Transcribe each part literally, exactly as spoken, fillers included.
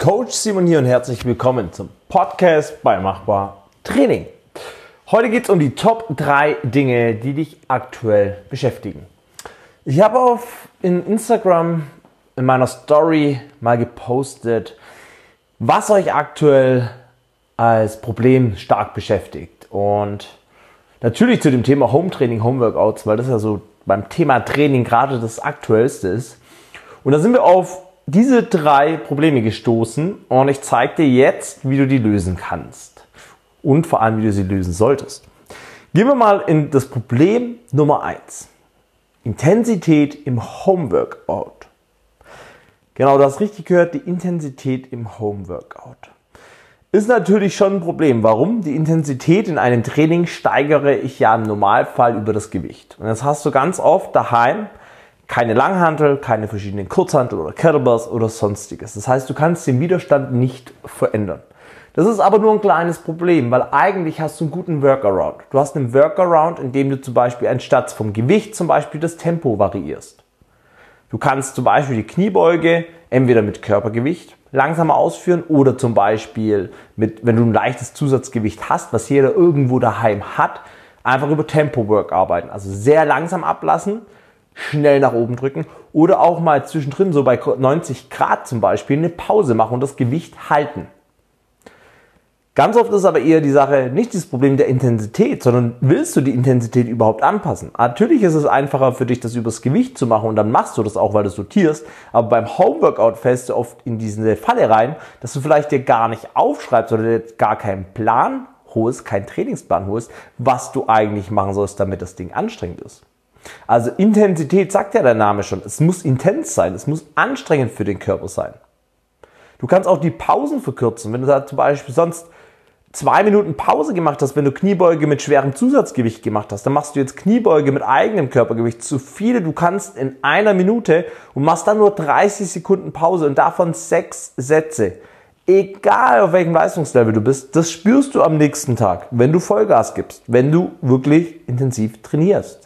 Coach Simon hier und herzlich willkommen zum Podcast bei Machbar Training. Heute geht es um die Top drei Dinge, die dich aktuell beschäftigen. Ich habe auf in Instagram in meiner Story mal gepostet, was euch aktuell als Problem stark beschäftigt. Und natürlich zu dem Thema Home Training, Home Workouts, weil das ja so beim Thema Training gerade das Aktuellste ist. Und da sind wir auf diese drei Probleme gestoßen und ich zeige dir jetzt, wie du die lösen kannst und vor allem, wie du sie lösen solltest. Gehen wir mal in das Problem Nummer eins. Intensität im Home Workout. Genau, du hast richtig gehört, die Intensität im Home Workout. Ist natürlich schon ein Problem. Warum? Die Intensität in einem Training steigere ich ja im Normalfall über das Gewicht. Und das hast du ganz oft daheim. Keine Langhantel, keine verschiedenen Kurzhantel oder Kettlebells oder sonstiges. Das heißt, du kannst den Widerstand nicht verändern. Das ist aber nur ein kleines Problem, weil eigentlich hast du einen guten Workaround. Du hast einen Workaround, in dem du zum Beispiel anstatt vom Gewicht zum Beispiel das Tempo variierst. Du kannst zum Beispiel die Kniebeuge entweder mit Körpergewicht langsamer ausführen oder zum Beispiel, mit, wenn du ein leichtes Zusatzgewicht hast, was jeder irgendwo daheim hat, einfach über Tempo-Work arbeiten. Also sehr langsam ablassen, schnell nach oben drücken oder auch mal zwischendrin, so bei neunzig Grad zum Beispiel, eine Pause machen und das Gewicht halten. Ganz oft ist aber eher die Sache nicht das Problem der Intensität, sondern willst du die Intensität überhaupt anpassen? Natürlich ist es einfacher für dich, das übers Gewicht zu machen und dann machst du das auch, weil du es sortierst, aber beim Homeworkout fällst du oft in diese Falle rein, dass du vielleicht dir gar nicht aufschreibst oder dir gar keinen Plan holst, keinen Trainingsplan holst, was du eigentlich machen sollst, damit das Ding anstrengend ist. Also Intensität sagt ja der Name schon, es muss intens sein, es muss anstrengend für den Körper sein. Du kannst auch die Pausen verkürzen, wenn du da zum Beispiel sonst zwei Minuten Pause gemacht hast, wenn du Kniebeuge mit schwerem Zusatzgewicht gemacht hast, dann machst du jetzt Kniebeuge mit eigenem Körpergewicht, so viele du kannst in einer Minute und machst dann nur dreißig Sekunden Pause und davon sechs Sätze. Egal auf welchem Leistungslevel du bist, das spürst du am nächsten Tag, wenn du Vollgas gibst, wenn du wirklich intensiv trainierst.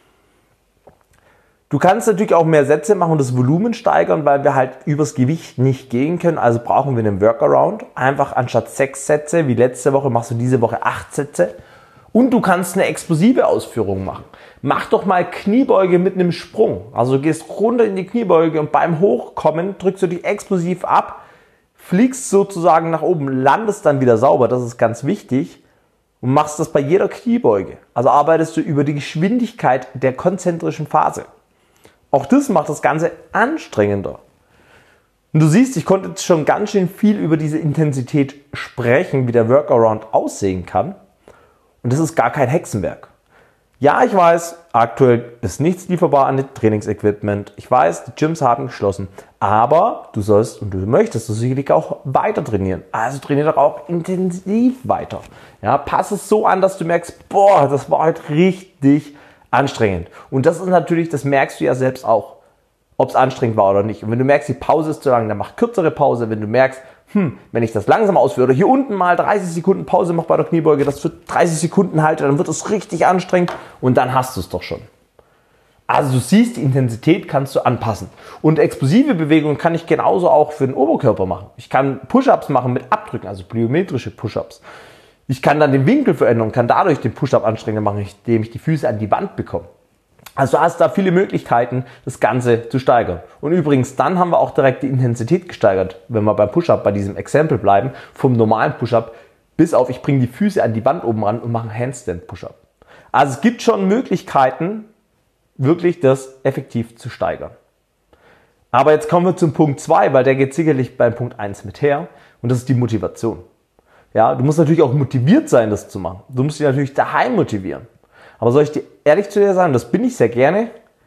Du kannst natürlich auch mehr Sätze machen und das Volumen steigern, weil wir halt übers Gewicht nicht gehen können. Also brauchen wir einen Workaround. Einfach anstatt sechs Sätze, wie letzte Woche, machst du diese Woche acht Sätze. Und du kannst eine explosive Ausführung machen. Mach doch mal Kniebeuge mit einem Sprung. Also du gehst runter in die Kniebeuge und beim Hochkommen drückst du dich explosiv ab, fliegst sozusagen nach oben, landest dann wieder sauber, das ist ganz wichtig. Und machst das bei jeder Kniebeuge. Also arbeitest du über die Geschwindigkeit der konzentrischen Phase. Auch das macht das Ganze anstrengender. Und du siehst, ich konnte jetzt schon ganz schön viel über diese Intensität sprechen, wie der Workaround aussehen kann. Und das ist gar kein Hexenwerk. Ja, ich weiß, aktuell ist nichts lieferbar an Trainingsequipment. Ich weiß, die Gyms haben geschlossen. Aber du sollst und du möchtest du sicherlich auch weiter trainieren. Also trainier doch auch intensiv weiter. Ja, pass es so an, dass du merkst, boah, das war heute richtig anstrengend. Und das ist natürlich, das merkst du ja selbst auch, ob es anstrengend war oder nicht. Und wenn du merkst, die Pause ist zu lang, dann mach kürzere Pause. Wenn du merkst, hm, wenn ich das langsam ausführe oder hier unten mal dreißig Sekunden Pause mache bei der Kniebeuge, das für dreißig Sekunden halte, dann wird es richtig anstrengend und dann hast du es doch schon. Also du siehst, die Intensität kannst du anpassen. Und explosive Bewegungen kann ich genauso auch für den Oberkörper machen. Ich kann Push-Ups machen mit Abdrücken, also plyometrische Push-Ups. Ich kann dann den Winkel verändern und kann dadurch den Push-Up anstrengender machen, indem ich die Füße an die Wand bekomme. Also du hast da viele Möglichkeiten, das Ganze zu steigern. Und übrigens, dann haben wir auch direkt die Intensität gesteigert, wenn wir beim Push-Up bei diesem Exempel bleiben, vom normalen Push-Up bis auf, ich bringe die Füße an die Wand oben ran und mache einen Handstand-Push-Up. Also es gibt schon Möglichkeiten, wirklich das effektiv zu steigern. Aber jetzt kommen wir zum Punkt zwei, weil der geht sicherlich beim Punkt eins mit her und das ist die Motivation. Ja, du musst natürlich auch motiviert sein, das zu machen. Du musst dich natürlich daheim motivieren. Aber soll ich dir ehrlich zu dir sagen, das bin ich sehr gerne.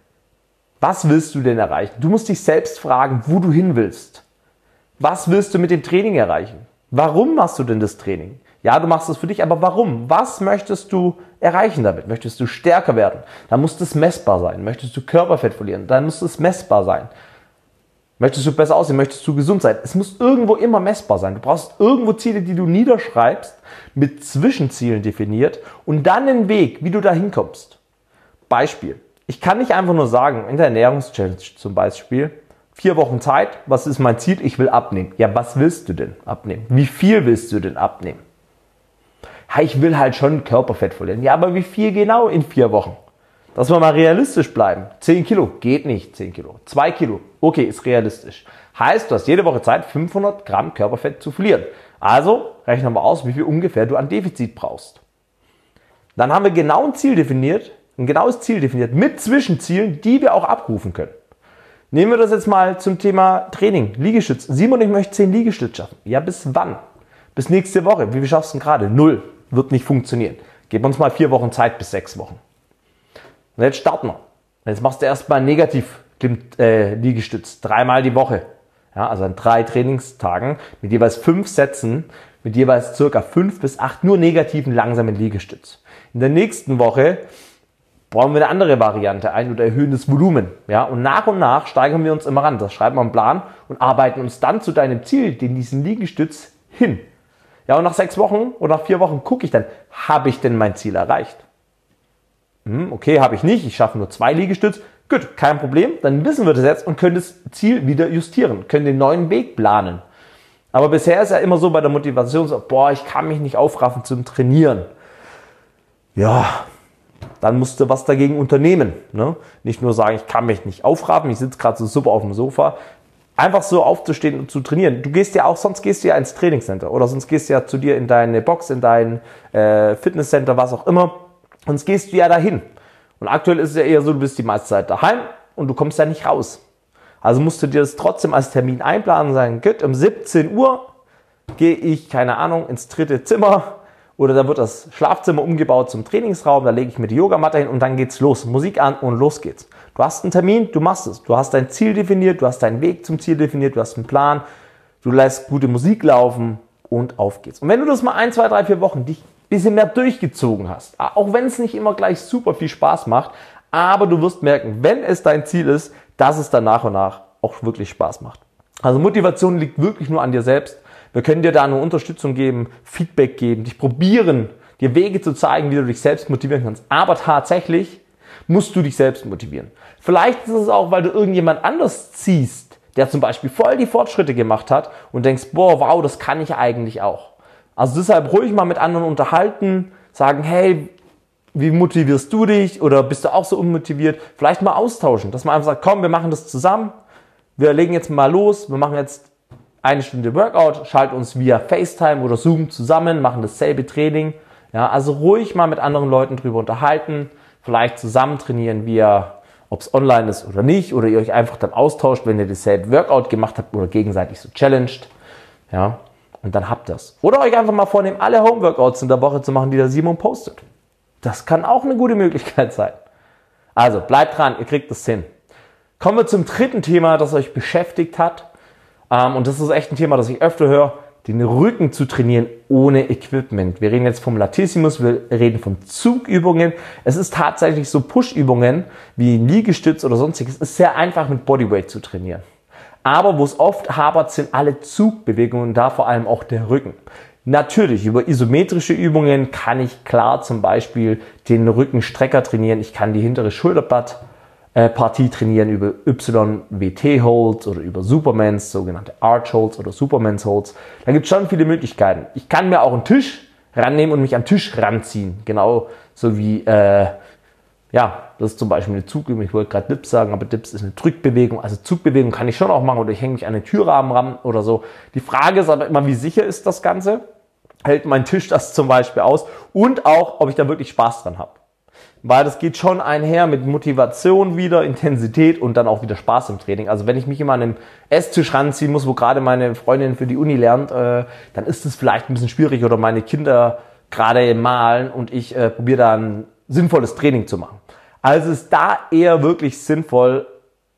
Was willst du denn erreichen? Du musst dich selbst fragen, wo du hin willst. Was willst du mit dem Training erreichen? Warum machst du denn das Training? Ja, du machst es für dich, aber warum? Was möchtest du erreichen damit? Möchtest du stärker werden? Dann muss das messbar sein. Möchtest du Körperfett verlieren? Dann muss es messbar sein. Möchtest du besser aussehen? Möchtest du gesund sein? Es muss irgendwo immer messbar sein. Du brauchst irgendwo Ziele, die du niederschreibst, mit Zwischenzielen definiert und dann einen Weg, wie du da hinkommst. Beispiel. Ich kann nicht einfach nur sagen, in der Ernährungschallenge zum Beispiel, vier Wochen Zeit. Was ist mein Ziel? Ich will abnehmen. Ja, was willst du denn abnehmen? Wie viel willst du denn abnehmen? Ja, ich will halt schon Körperfett verlieren. Ja, aber wie viel genau in vier Wochen? Dass wir mal realistisch bleiben. zehn Kilo geht nicht, zehn Kilo. zwei Kilo, okay, ist realistisch. Heißt, du hast jede Woche Zeit, fünfhundert Gramm Körperfett zu verlieren. Also rechnen wir aus, wie viel ungefähr du an Defizit brauchst. Dann haben wir genau ein Ziel definiert, ein genaues Ziel definiert mit Zwischenzielen, die wir auch abrufen können. Nehmen wir das jetzt mal zum Thema Training, Liegestütz. Simon, ich möchte zehn Liegestütz schaffen. Ja, bis wann? Bis nächste Woche. Wie viel schaffst du denn gerade? Null. Wird nicht funktionieren. Gib uns mal vier Wochen Zeit bis sechs Wochen. Und jetzt starten wir. Jetzt machst du erstmal negativ äh, Liegestütz. Dreimal die Woche. Ja, also an drei Trainingstagen mit jeweils fünf Sätzen, mit jeweils circa fünf bis acht nur negativen langsamen Liegestütz. In der nächsten Woche brauchen wir eine andere Variante ein oder erhöhen das Volumen. Ja, und nach und nach steigern wir uns immer ran. Das schreiben wir einen Plan und arbeiten uns dann zu deinem Ziel, den diesen Liegestütz, hin. Ja, und nach sechs Wochen oder nach vier Wochen gucke ich dann, habe ich denn mein Ziel erreicht? Hm, okay, habe ich nicht, ich schaffe nur zwei Liegestütz. Gut, kein Problem, dann wissen wir das jetzt und können das Ziel wieder justieren, können den neuen Weg planen. Aber bisher ist ja immer so bei der Motivation so, boah, ich kann mich nicht aufraffen zum Trainieren. Ja, dann musst du was dagegen unternehmen. Ne? Nicht nur sagen, ich kann mich nicht aufraffen, ich sitze gerade so super auf dem Sofa. Einfach so aufzustehen und zu trainieren. Du gehst ja auch, sonst gehst du ja ins Trainingscenter oder sonst gehst du ja zu dir in deine Box, in dein äh, Fitnesscenter, was auch immer. Sonst gehst du ja dahin. Und aktuell ist es ja eher so, du bist die meiste Zeit daheim und du kommst ja nicht raus. Also musst du dir das trotzdem als Termin einplanen und sagen, gut, um siebzehn Uhr gehe ich, keine Ahnung, ins dritte Zimmer oder da wird das Schlafzimmer umgebaut zum Trainingsraum, da lege ich mir die Yogamatte hin und dann geht's los. Musik an und los geht's. Du hast einen Termin, du machst es. Du hast dein Ziel definiert, du hast deinen Weg zum Ziel definiert, du hast einen Plan, du lässt gute Musik laufen und auf geht's. Und wenn du das mal ein, zwei, drei, vier Wochen dich ein bisschen mehr durchgezogen hast, auch wenn es nicht immer gleich super viel Spaß macht, aber du wirst merken, wenn es dein Ziel ist, dass es dann nach und nach auch wirklich Spaß macht. Also Motivation liegt wirklich nur an dir selbst. Wir können dir da eine Unterstützung geben, Feedback geben, dich probieren, dir Wege zu zeigen, wie du dich selbst motivieren kannst. Aber tatsächlich musst du dich selbst motivieren. Vielleicht ist es auch, weil du irgendjemand anders ziehst, der zum Beispiel voll die Fortschritte gemacht hat und denkst, boah, wow, das kann ich eigentlich auch. Also deshalb ruhig mal mit anderen unterhalten, sagen, hey, wie motivierst du dich oder bist du auch so unmotiviert? Vielleicht mal austauschen, dass man einfach sagt, komm, wir machen das zusammen, wir legen jetzt mal los, wir machen jetzt eine Stunde Workout, schalten uns via FaceTime oder Zoom zusammen, machen dasselbe Training. Ja, also ruhig mal mit anderen Leuten drüber unterhalten, vielleicht zusammen trainieren, via, ob es online ist oder nicht, oder ihr euch einfach dann austauscht, wenn ihr dasselbe Workout gemacht habt oder gegenseitig so challenged. Ja, und dann habt ihr es. Oder euch einfach mal vornehmen, alle Homeworkouts in der Woche zu machen, die der Simon postet. Das kann auch eine gute Möglichkeit sein. Also bleibt dran, ihr kriegt das hin. Kommen wir zum dritten Thema, das euch beschäftigt hat. Und das ist echt ein Thema, das ich öfter höre, den Rücken zu trainieren ohne Equipment. Wir reden jetzt vom Latissimus, wir reden von Zugübungen. Es ist tatsächlich so Push-Übungen wie Liegestütz oder sonstiges. Es ist sehr einfach mit Bodyweight zu trainieren. Aber wo es oft hapert, sind alle Zugbewegungen, da vor allem auch der Rücken. Natürlich, über isometrische Übungen kann ich klar zum Beispiel den Rückenstrecker trainieren. Ich kann die hintere Schulterblattpartie trainieren über Y W T Holds oder über Supermans, sogenannte Arch Holds oder Supermans Holds. Da gibt es schon viele Möglichkeiten. Ich kann mir auch einen Tisch rannehmen und mich am Tisch ranziehen. Genau so wie, äh, ja, das ist zum Beispiel eine Zugübung. Ich wollte gerade Dips sagen, aber Dips ist eine Drückbewegung. Also Zugbewegung kann ich schon auch machen oder ich hänge mich an den Türrahmen ran oder so. Die Frage ist aber immer, wie sicher ist das Ganze? Hält mein Tisch das zum Beispiel aus? Und auch, ob ich da wirklich Spaß dran habe. Weil das geht schon einher mit Motivation wieder, Intensität und dann auch wieder Spaß im Training. Also wenn ich mich immer an einem Esstisch ranziehen muss, wo gerade meine Freundin für die Uni lernt, äh, dann ist es vielleicht ein bisschen schwierig oder meine Kinder gerade malen und ich äh, probiere da ein sinnvolles Training zu machen. Also ist da eher wirklich sinnvoll,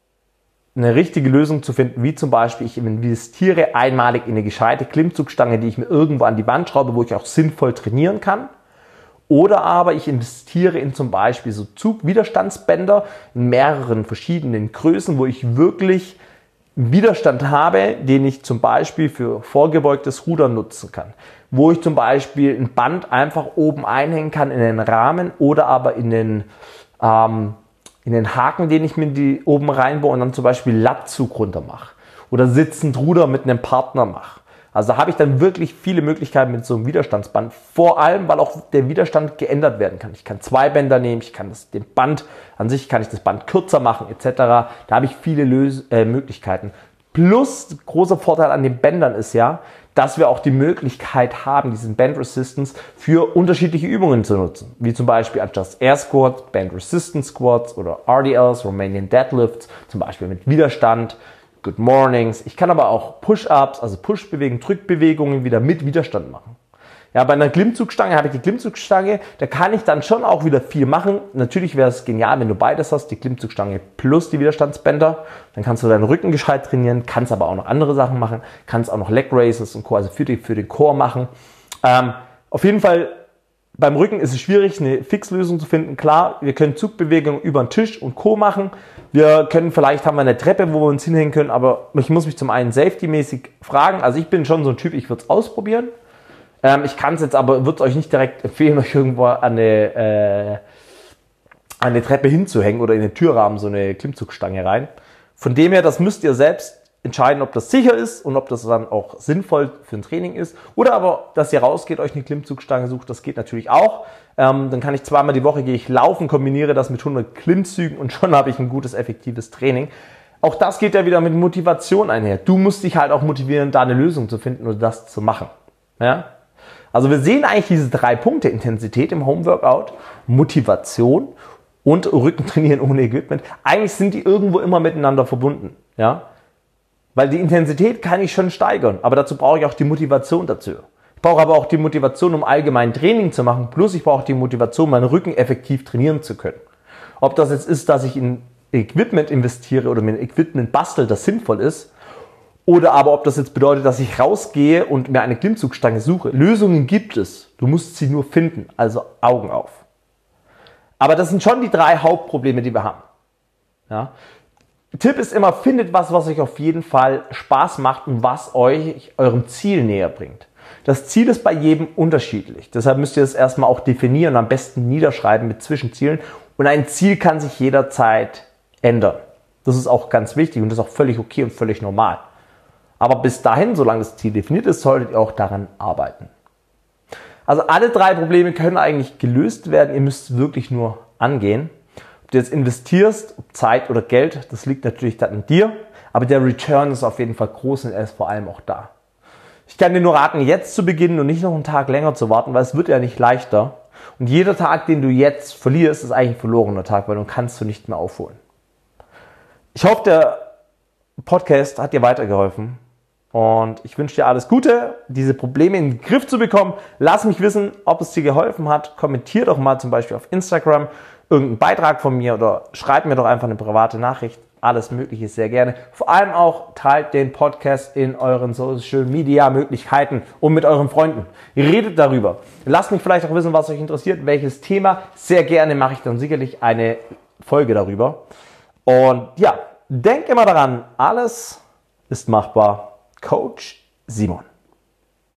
eine richtige Lösung zu finden, wie zum Beispiel ich investiere einmalig in eine gescheite Klimmzugstange, die ich mir irgendwo an die Wand schraube, wo ich auch sinnvoll trainieren kann. Oder aber ich investiere in zum Beispiel so Zugwiderstandsbänder in mehreren verschiedenen Größen, wo ich wirklich Widerstand habe, den ich zum Beispiel für vorgebeugtes Rudern nutzen kann. Wo ich zum Beispiel ein Band einfach oben einhängen kann in den Rahmen oder aber in den, ähm, in den Haken, den ich mir die oben reinbaue und dann zum Beispiel Latzug runter mache. Oder sitzend Ruder mit einem Partner mache. Also da habe ich dann wirklich viele Möglichkeiten mit so einem Widerstandsband. Vor allem, weil auch der Widerstand geändert werden kann. Ich kann zwei Bänder nehmen, ich kann das, den Band an sich, kann ich das Band kürzer machen et cetera. Da habe ich viele Lös äh, Möglichkeiten. Plus, großer Vorteil an den Bändern ist ja, dass wir auch die Möglichkeit haben, diesen Band Resistance für unterschiedliche Übungen zu nutzen. Wie zum Beispiel Adjust Air Squats, Band Resistance Squats oder R D Ls, Romanian Deadlifts, zum Beispiel mit Widerstand, Good Mornings. Ich kann aber auch Push-Ups, also Push-Bewegungen, Drückbewegungen wieder mit Widerstand machen. Ja, bei einer Klimmzugstange habe ich die Klimmzugstange, da kann ich dann schon auch wieder viel machen. Natürlich wäre es genial, wenn du beides hast, die Klimmzugstange plus die Widerstandsbänder. Dann kannst du deinen Rücken gescheit trainieren, kannst aber auch noch andere Sachen machen, kannst auch noch Leg Raises und Co., also für, die, für den Core machen. Ähm, auf jeden Fall, beim Rücken ist es schwierig, eine Fixlösung zu finden. Klar, wir können Zugbewegungen über den Tisch und Co. machen. Wir können, vielleicht haben wir eine Treppe, wo wir uns hinhängen können, aber ich muss mich zum einen safety-mäßig fragen. Also ich bin schon so ein Typ, ich würde es ausprobieren. Ähm, ich kann es jetzt aber, würde es euch nicht direkt empfehlen, euch irgendwo an eine, äh, an eine Treppe hinzuhängen oder in den Türrahmen so eine Klimmzugstange rein. Von dem her, das müsst ihr selbst entscheiden, ob das sicher ist und ob das dann auch sinnvoll für ein Training ist. Oder aber, dass ihr rausgeht, euch eine Klimmzugstange sucht, das geht natürlich auch. Ähm, dann kann ich zweimal die Woche gehe ich laufen, kombiniere das mit hundert Klimmzügen und schon habe ich ein gutes, effektives Training. Auch das geht ja wieder mit Motivation einher. Du musst dich halt auch motivieren, da eine Lösung zu finden oder das zu machen. Ja? Also wir sehen eigentlich diese drei Punkte: Intensität im Homeworkout, Motivation und Rückentrainieren ohne Equipment. Eigentlich sind die irgendwo immer miteinander verbunden. Ja? Weil die Intensität kann ich schon steigern, aber dazu brauche ich auch die Motivation dazu. Ich brauche aber auch die Motivation, um allgemein Training zu machen, plus ich brauche die Motivation, meinen Rücken effektiv trainieren zu können. Ob das jetzt ist, dass ich in Equipment investiere oder mir ein Equipment bastel, das sinnvoll ist, oder aber ob das jetzt bedeutet, dass ich rausgehe und mir eine Klimmzugstange suche. Lösungen gibt es, du musst sie nur finden, also Augen auf. Aber das sind schon die drei Hauptprobleme, die wir haben. Ja? Tipp ist immer, findet was, was euch auf jeden Fall Spaß macht und was euch eurem Ziel näher bringt. Das Ziel ist bei jedem unterschiedlich. Deshalb müsst ihr es erstmal auch definieren und am besten niederschreiben mit Zwischenzielen. Und ein Ziel kann sich jederzeit ändern. Das ist auch ganz wichtig und das ist auch völlig okay und völlig normal. Aber bis dahin, solange das Ziel definiert ist, solltet ihr auch daran arbeiten. Also alle drei Probleme können eigentlich gelöst werden. Ihr müsst es wirklich nur angehen. Ob du jetzt investierst, ob Zeit oder Geld, das liegt natürlich dann an dir. Aber der Return ist auf jeden Fall groß und er ist vor allem auch da. Ich kann dir nur raten, jetzt zu beginnen und nicht noch einen Tag länger zu warten, weil es wird ja nicht leichter. Und jeder Tag, den du jetzt verlierst, ist eigentlich ein verlorener Tag, weil dann kannst du nicht mehr aufholen. Ich hoffe, der Podcast hat dir weitergeholfen. Und ich wünsche dir alles Gute, diese Probleme in den Griff zu bekommen. Lass mich wissen, ob es dir geholfen hat. Kommentier doch mal zum Beispiel auf Instagram irgendeinen Beitrag von mir oder schreib mir doch einfach eine private Nachricht. Alles Mögliche sehr gerne. Vor allem auch teilt den Podcast in euren Social Media Möglichkeiten und mit euren Freunden. Redet darüber. Lasst mich vielleicht auch wissen, was euch interessiert, welches Thema. Sehr gerne mache ich dann sicherlich eine Folge darüber. Und ja, denkt immer daran, alles ist machbar. Coach Simon.